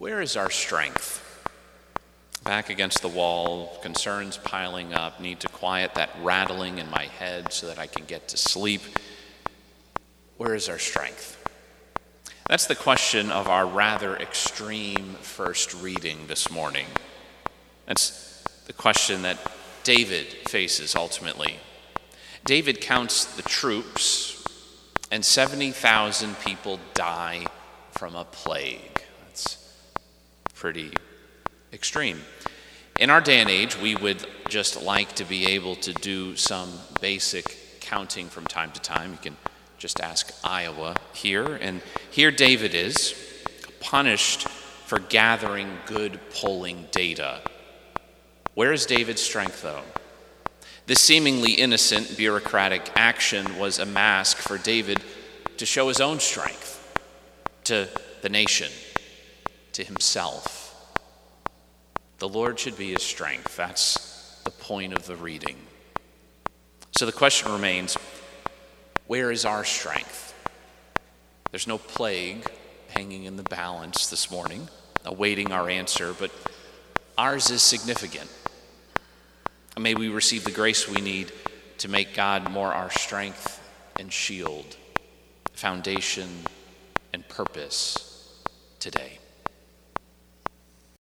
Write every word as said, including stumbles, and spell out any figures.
Where is our strength? Back against the wall, concerns piling up, need to quiet that rattling in my head so that I can get to sleep. Where is our strength? That's the question of our rather extreme first reading this morning. That's the question that David faces ultimately. David counts the troops, and seventy thousand people die from a plague. That's pretty extreme. In our day and age, we would just like to be able to do some basic counting from time to time. You can just ask Iowa here. And here David is, punished for gathering good polling data. Where is David's strength, though? This seemingly innocent bureaucratic action was a mask for David to show his own strength to the nation, to himself. The Lord should be his strength. That's the point of the reading. So the question remains, where is our strength? There's no plague hanging in the balance this morning, awaiting our answer, but ours is significant. And may we receive the grace we need to make God more our strength and shield, foundation and purpose today.